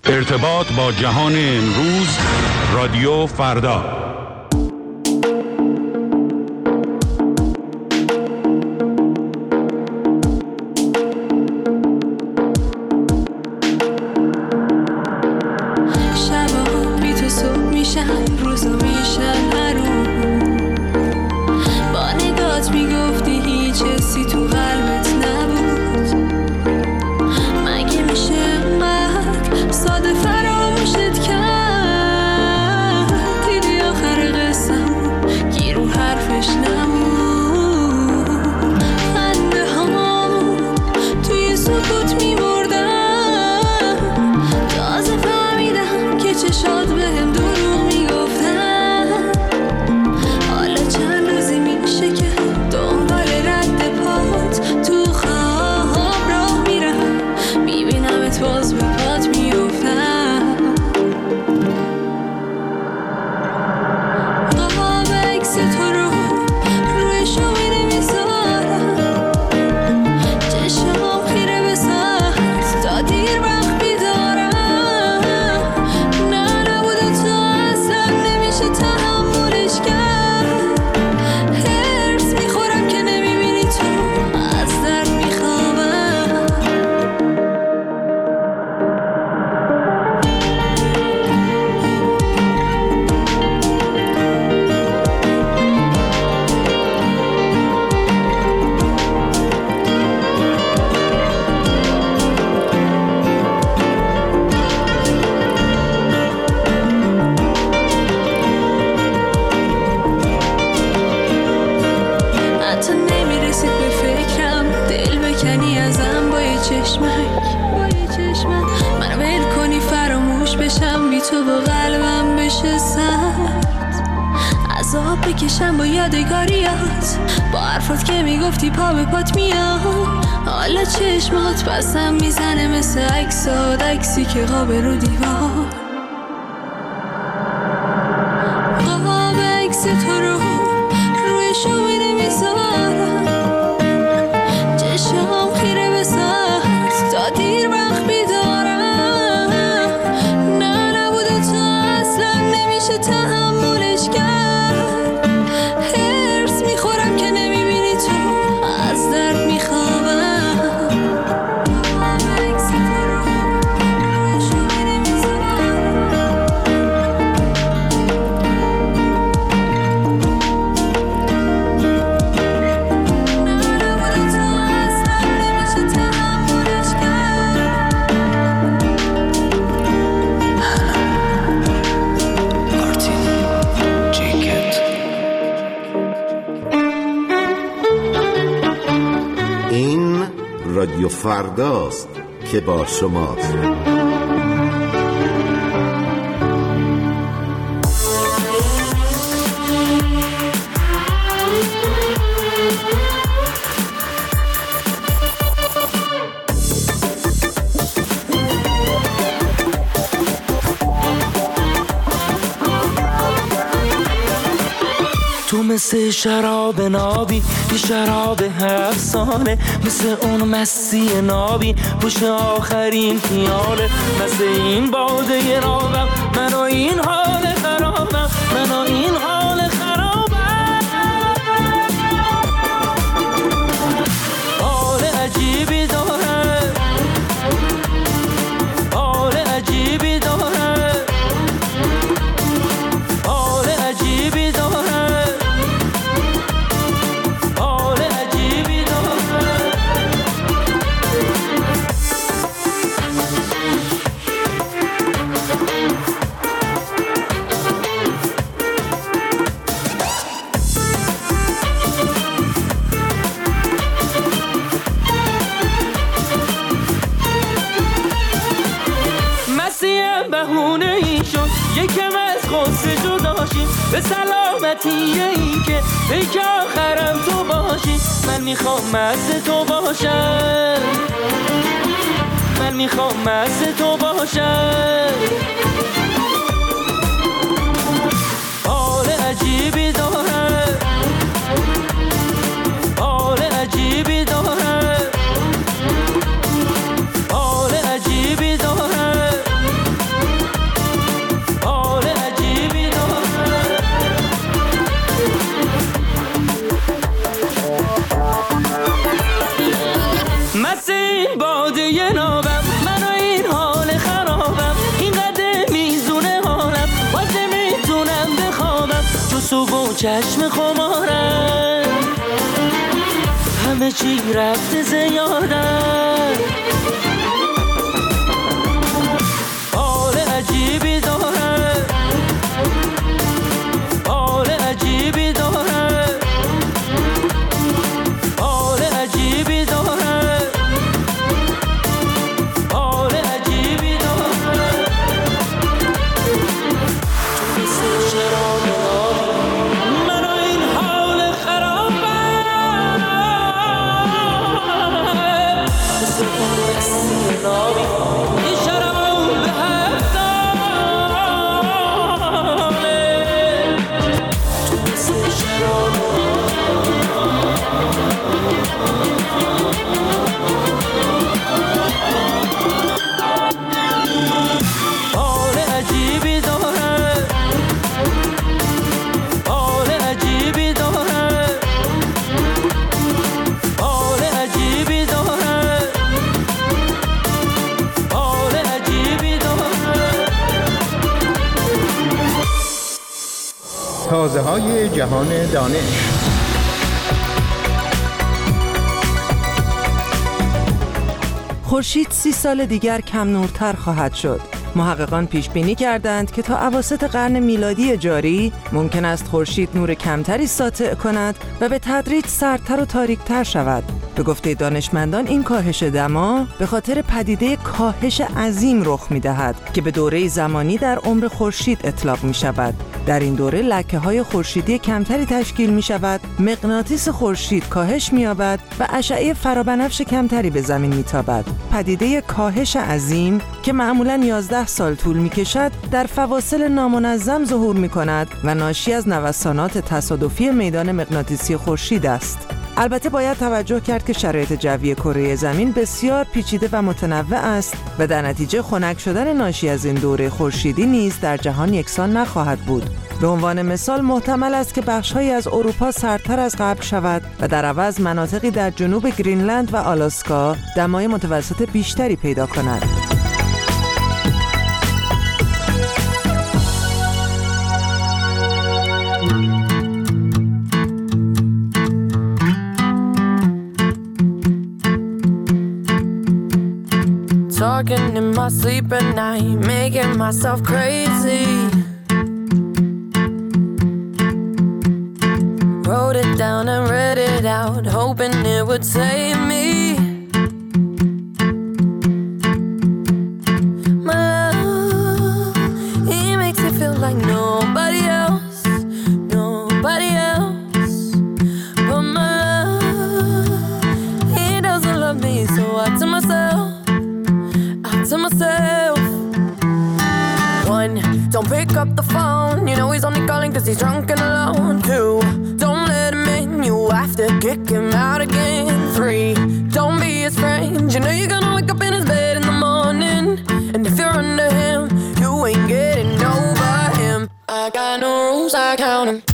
ارتباط با جهان امروز، رادیو فردا. شبا بی تو صبح میشن، روزا میشن هرون. با نگات میگفتی هیچ حسی تو قلبت نبود. مگه میشه انقدر ساده فراموشت کرد؟ دیدی آخر قصم گیر و حرفش نمون. خنده هامون توی سکوت میمردن. تازه فهمیدم که چشات بهم دروغ میگفتن. حالا چند روزی میشه که دنبال رد پات تو خواب راه میرم. میبینمت باز به پات میفتم. قاب عکس تو رو روی شومینه میذارم. چشمام خیره به سقف تا دیر وقت بیدارم. نه نبود تو اصلا نمیشه تحملش کرد. هرس میخورم که نمیبینی تو، از درد میخوابم. حتی نمیرسید به فکرم دل بکنی ازم با یه چشمک. منو ول کنی فراموش بشم، بی تو با قلبم بشه سرد. عذاب بکشم با یادگاریات، با حرفات که میگفتی پا به پات میاد. حالا چشمات بسم میزنه مثل عکسات، عکسی که قابه رو دیوار. قاب عکس تو رو روی شومینه میذارم. چشمام خیره به سقف تا دیر وقت بیدارم. نه نبود تو اصلا نمیشه تحملش کرد. هرس میخورم که نمیبینی تو، از درد میخوابم. قاب عکس تو رو روی شومینه میذارم. این رادیو فرداست که با شماست. تو مثل شراب نابی، یه شراب 7 ساله، مثل اون مستی نابی پشت آخرین پیاله. مثل این باده نابم، من و این حال خرابم، من و این حال خرابم. حال عجیبی داره، حال عجیبی داره، حال عجیبی داره، حال عجیبی داره. مسیح بهونه ای شد یکم از غصه جداشیم، به سلامتی این که پیک آخرم تو باشی. من میخوام مست تو باشم، من میخوام مست تو باشم. حال عجیبی داره، حال عجیبی داره، حال عجیبی داره. چشم خمارم، همه چی رفته زیادم، حال عجیبی دارم، حال عجیبی دارم، حال عجیبی دارم، حال عجیبی دارم. تو مثل شراب منو این حال خرابه، مثل اون رسی نابی یه شراب به هفتاله، تو مثل شراب حال عجیبی دارم، حال عجیبی دارم، حال عجیبی دارم، حال عجیبی دارم. تازه های جهان دانش. خورشید 30 سال دیگر کم نورتر خواهد شد. محققان پیش بینی کردند که تا اواسط قرن میلادی جاری ممکن است خورشید نور کمتری ساطع کند و به تدریج سردتر و تاریکتر شود. به گفته دانشمندان این کاهش دما به خاطر پدیده کاهش عظیم رخ می‌دهد که به دوره زمانی در عمر خورشید اطلاق می‌شود. در این دوره لکه‌های خورشیدی کمتری تشکیل می‌شود، مغناطیس خورشید کاهش می‌یابد و اشعه فرابنفش کمتری به زمین می‌تابد. پدیده کاهش عظیم که معمولاً 11 سال طول می‌کشد، در فواصل نامنظم ظهور می‌کند و ناشی از نوسانات تصادفی میدان مغناطیسی خورشید است. البته باید توجه کرد که شرایط جوی کره زمین بسیار پیچیده و متنوع است و در نتیجه خنک شدن ناشی از این دوره خورشیدی نیز در جهان یکسان نخواهد بود. به عنوان مثال محتمل است که بخش‌هایی از اروپا سردتر از قبل شود و در عوض مناطقی در جنوب گرینلند و آلاسکا دمای متوسط بیشتری پیدا کند. Talking in my sleep at night, making myself crazy. Wrote it down and read it out, hoping it would save me. My love, he makes me feel like nobody else, nobody else. But my love, he doesn't love me, so I tell myself, to myself. 1, don't pick up the phone, you know he's only calling cause he's drunk and alone. 2, don't let him in, you have to kick him out again. 3, don't be his friend, you know you're gonna wake up in his bed in the morning. And if you're under him, you ain't getting over him. I got no rules, I count him.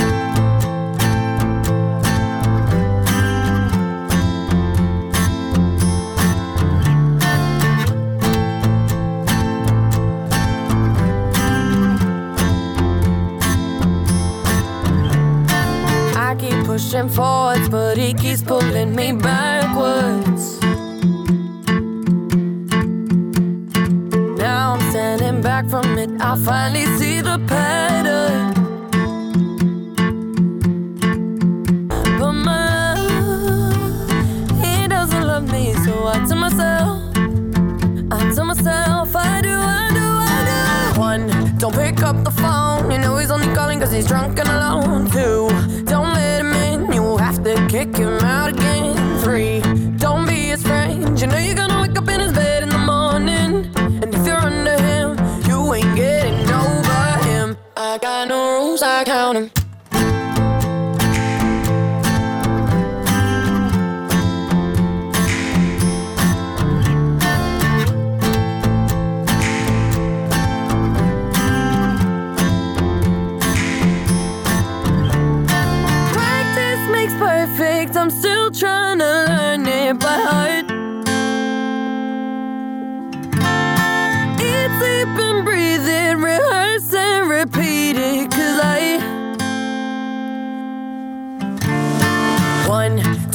Pushing forwards, but he keeps pulling me backwards. Now I'm standing back from it, I finally see the pattern. But my love, he doesn't love me, so I tell myself, I do. 1, don't pick up the phone, you know he's only calling cause he's drunk and alone. 2, don't let him in, you have to kick him out again. 3, don't be his friend, you know you're gonna wake up in his bed in the morning. And if you're under him, you ain't getting over him. I got no rules, I count him. I'm still trying to learn it by heart.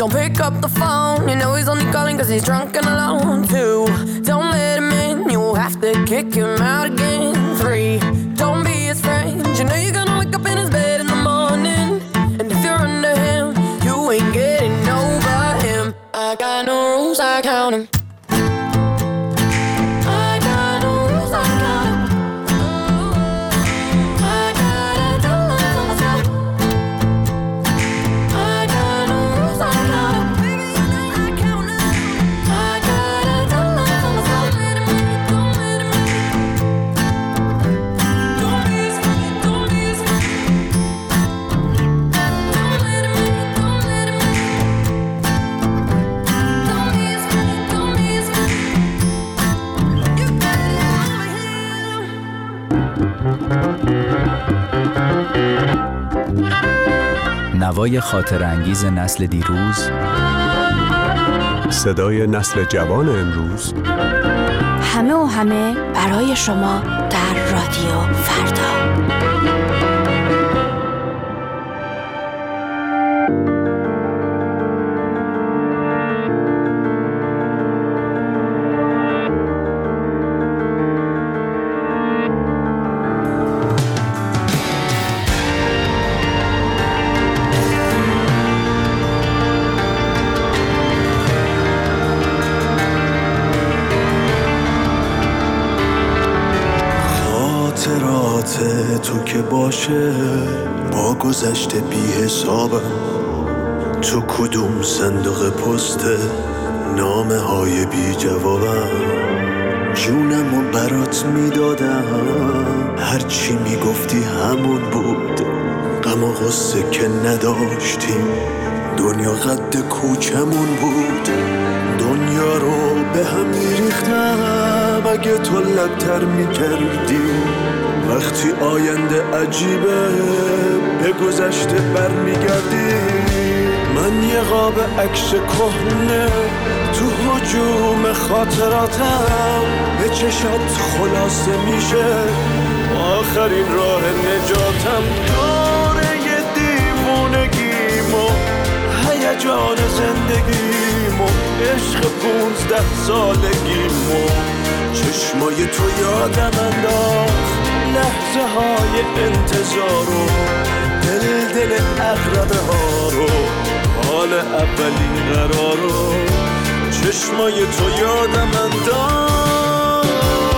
Don't pick up the phone. You know he's only calling cause he's drunk and alone. 2, don't let him in. You'll have to kick him out again. 3, don't be his friend. You know you're gonna wake up in his bed in the morning. And if you're under him, you ain't getting over him. I got no rules, I count him. نوای خاطر انگیز نسل دیروز، صدای نسل جوان امروز، همه و همه برای شما در رادیو فردا. تو که باشه با گذشته بی حسابم، تو کدوم صندوق پست نامه های بی جوابم، جونمو برات میدادم، هرچی میگفتی همون بود، غم و غصه که نداشتیم، دنیا قد کوچمون بود، دنیا رو به هم میریختم اگه تو لبتر میکردی، وقتی آینده عجیبه به گذشته برمیگردی، من یه قاب عکس کهنه تو هجوم خاطراتم، به چشات خلاصه میشه آخرین راه نجاتم، دوره یه دیوونگیمو هیجان زندگیمو عشق 15 سالگیمو، چشمای تو یادم انداخت لحظه های انتظارو، دل اقربه ها رو، حال اولین قرارو، چشمای تو یادم انداخت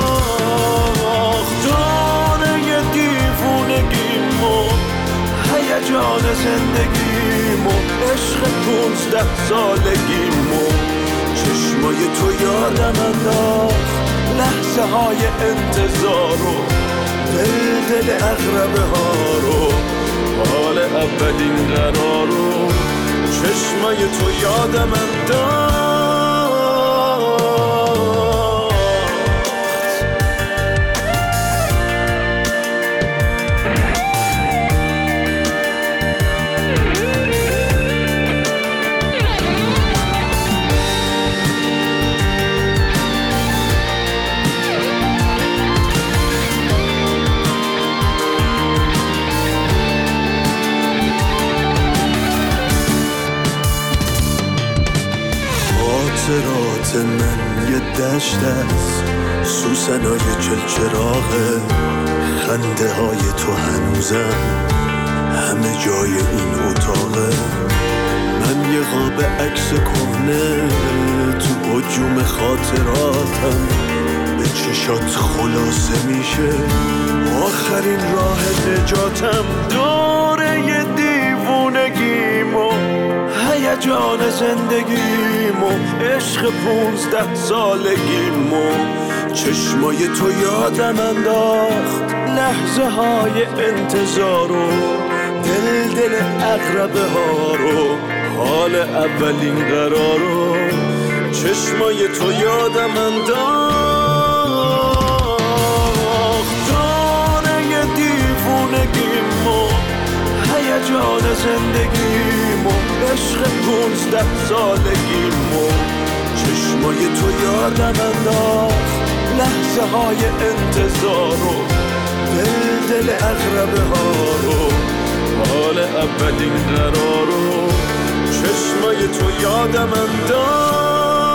دانه دیوونگیمو هیجان زندگیمو عشق 15 سالگیمو، چشمای تو یادم انداخت لحظه های انتظارو، دل اقربه ها رو، حال اولین قرارو، چشمای تو یادم انداخت. خاطرات من یه دشت است، سوسنای چلچراغه، خنده های تو هنوزم همه جای این اتاقه، من یه قاب عکس کهنه تو هجوم خاطراتم، به چشات خلاصه میشه آخرین راه نجاتم، دوره یه دیوونگیمو هیجان زندگیمو عشق 15 سالگیمو، چشمای تو یادم انداخت لحظه های انتظارو، دل اقربه ها رو، حال اولین قرارو، چشمای تو یادم انداخت دانه دیوونگیمو هیجان زندگیمو عشق 15 سالگیمو، چشمای تو یادم انداخت لحظه های انتظارو، دل اقربه ها رو، حال اولین قرارو، چشمای تو یادم انداخت.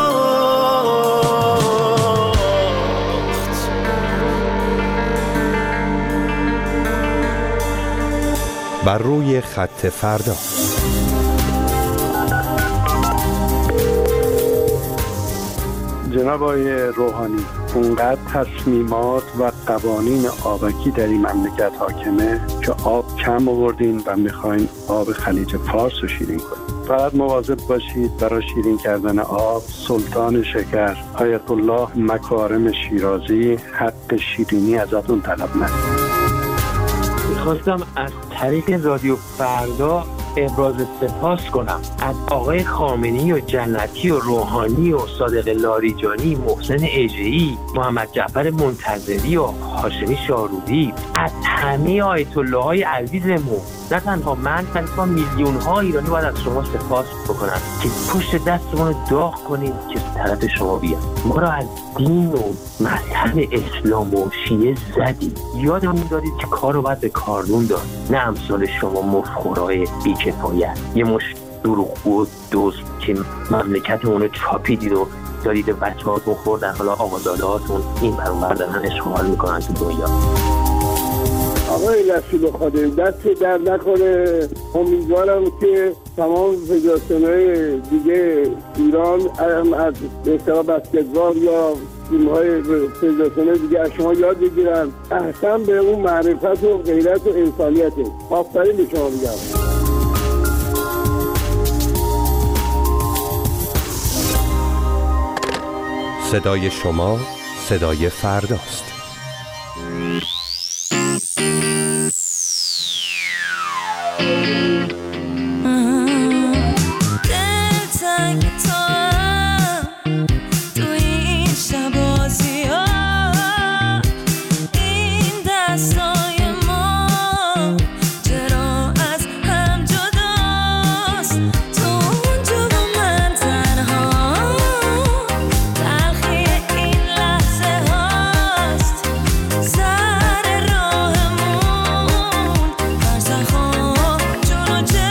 بر روی خط فردا. جناب آقای روحانی، اونقدر تصمیمات و قوانین آبکی در این مملکت حاکمه که آب کم آوردین و میخواین آب خلیج فارس رو شیرین کنید. فقط مواظب باشید برای شیرین کردن آب سلطان شکر آیت الله مکارم شیرازی حق شیرینی ازتون طلب نکنه. میخواستم از طریق رادیو فردا ابراز سپاس کنم از آقای خامنه‌ای و جنتی و روحانی و صادق لاریجانی، محسن اژه‌ای، محمد جعفر منتظری و هاشمی شارودی، از همه آیت الله های عزیزمون. نه تنها من، بلکه میلیون ها ایرانی باید از شما سپاس بکنم که پشت دستمون رو داغ کنیم که طرف شما بیاد. ما را از دین و مذهب اسلام و شیعه زدید، یادمون دادید که کار رو باید به کاردون داد، نه امثال شما مفخورای بی‌کفایت، یه مش دروغگو و دزد که مملکتمون رو چاپیدید و دارید بچه‌هاتون خوردن، حالا آقازاده‌هاتون این برون بردن اشغال میکنن تو دنیا. آقای رسول خاطر دست در نکنه. امیدوارم که تمام فدراسیون‌های دیگه ایران از مثلا بسکتبال یا تیم‌های فدراسیون دیگه از شما یاد بگیرن، احسن به اون معرفت و غیرت و انسانیته. آفرین به شما میگم. صدای شما صدای فرداست. جون و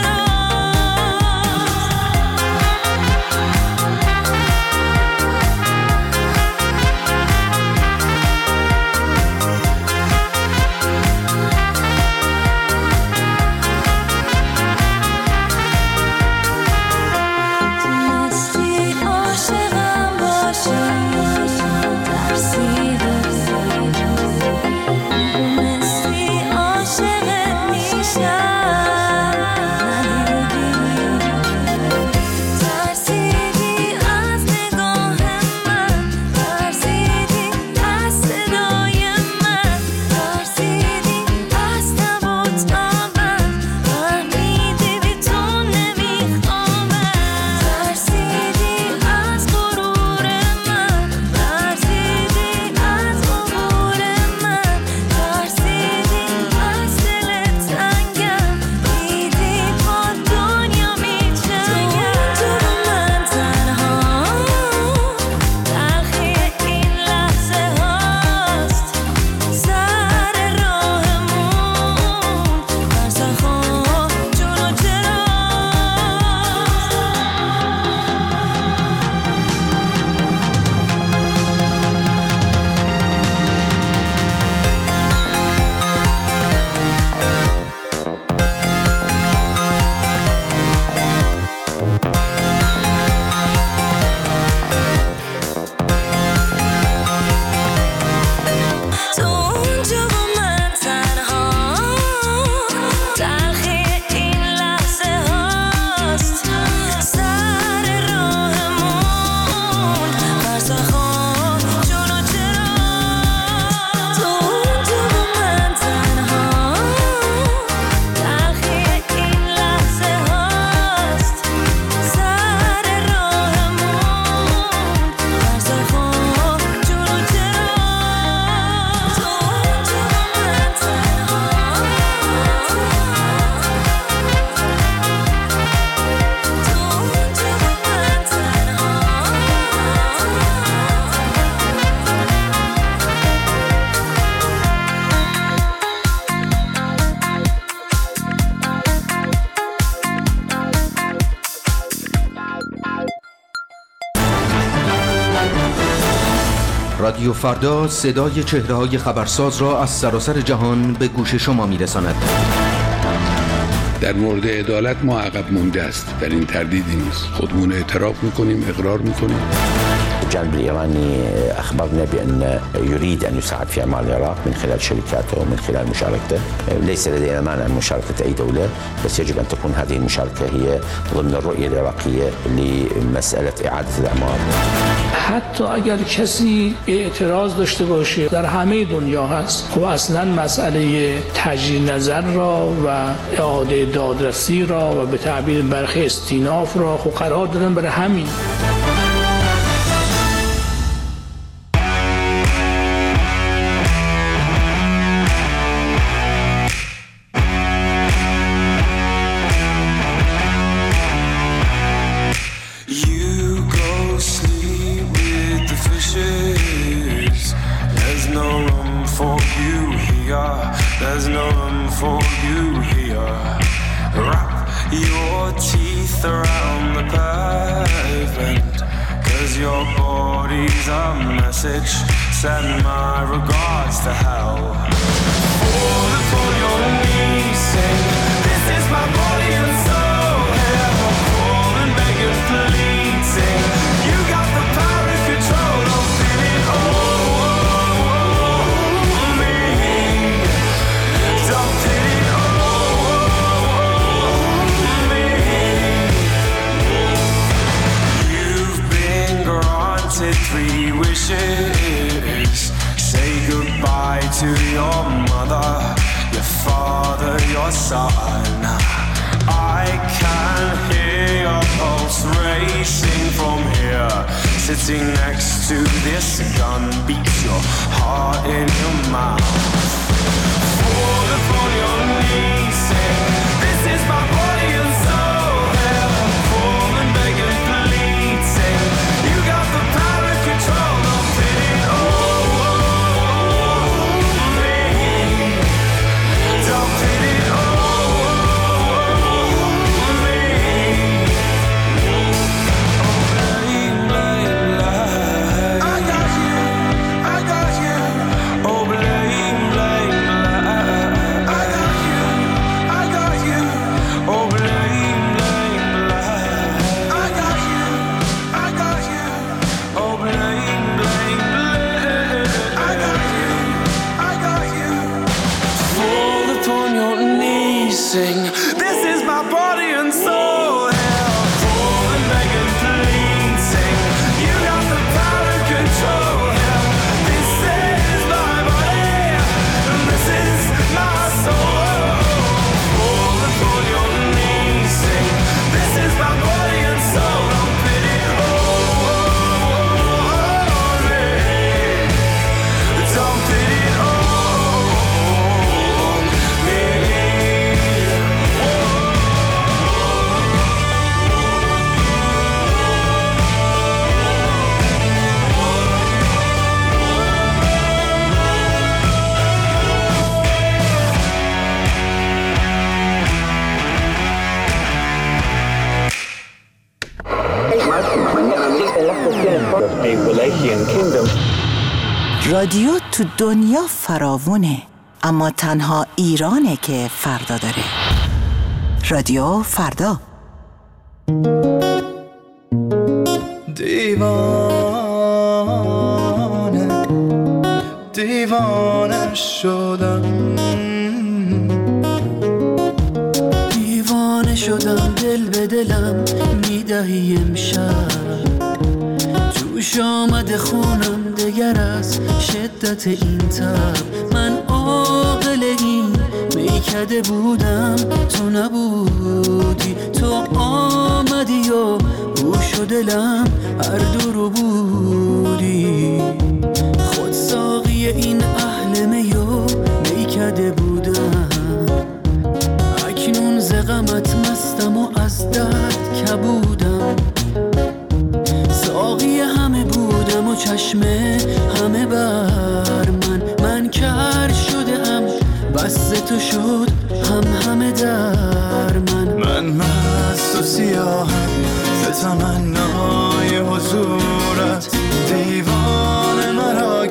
رادیو فردا صدای چهره‌های خبرساز را از سراسر جهان به گوش شما می‌رساند. در مورد عدالت ما عقب مونده است، در این تردیدی نیست. خودمون اعتراف می‌کنیم، اقرار می‌کنیم. الجانب الإيراني أخبرنا بأن يريد أن يساعد في أعمال العراق من خلال شركاته ومن خلال مشاركته. ليس لدينا مانع من مشاركة أي دولة، بس يجب أن تكون هذه المشاركة هي ضمن الرؤية العراقية لمسألة إعادة الأعمار. حتی اگر کسی اعتراض داشته باشه در همه دنیا هست، خب اصلا مسئله تجدید نظر را و اعاده دادرسی را و به تعبیر برخی استیناف را خب قرار دادن برای همین. Send my regards to hell. Fall upon your knees, sing, this is my body and soul. Hell, call and beg and plead, sing, you got the power and control of feeling me. Don't pity me. You've been granted 3 wishes. Say goodbye to your mother, your father, your son. I can hear your pulse racing from here. Sitting next to this gun beats your heart in your mouth. Fall upon your knees, sing, this is my body and soul. Hell, fall and beg and plead, sing, you got the power and control. Don't pity sing, this is my body and soul. Hell, fall and beg and plead, sing, you got the power and control. Hell, this is my body and this is my soul. Fall upon your knees, sing, this is my body and soul. Don't pity me. Don't pity رادیو تو دنیا فراوونه، اما تنها ایرانه که فردا داره. رادیو فردا. دیوانه دیوانه شدم، دیوانه شدم، دل به دلم میدهی امشب، توش آمده خونم دگر از شدت این تب. من عاقل این میکده بودم، تو نبودی، تو آمدی و هوش و دلم هر دو رو بودی. خود ساقی این اهل میو میکده بودم، اکنون ز غمت مستم و از درد کبودم. ساقی همه بودم و چشمه همه بر من کر شدم، بس تو شد همه در من مست و سیاهم ز تمنای حضورت، دیوان مرا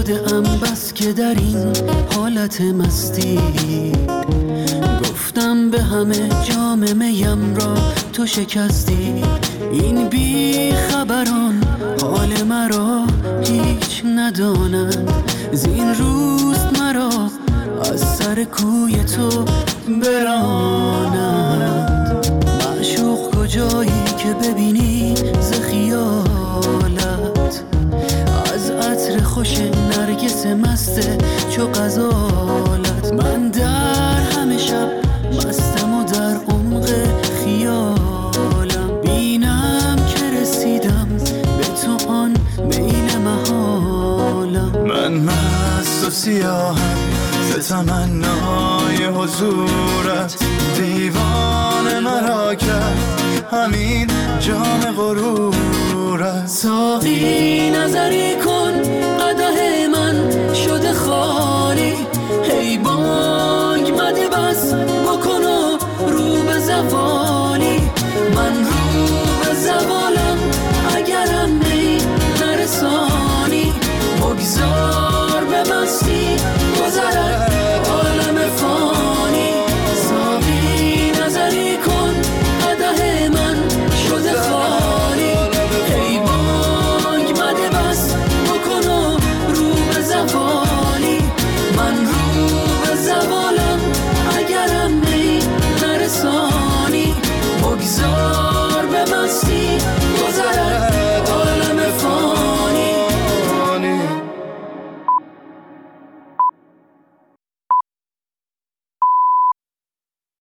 شده ام بس که در این حالت مستی گفتم به همه جام میم را تو شکستی. این بی خبران حال مرا هیچ ندانند، زین روز مرا از سر کوی تو برانند. معشوق کجایی که ببینی ز خیالت، از عطر خوش نرگس مسته چو غزالت. من در همه شب مستم و در عمق خیالم، بینم که رسیدم به تو آن میل محالم. من مست و سیاهم ز تمنای حضورت، دیوانه مرا کرد همین جام غرورت. ساقی نظری کن قدح من شده خالی، هی بانگ مده بس بکن و رو به زوال.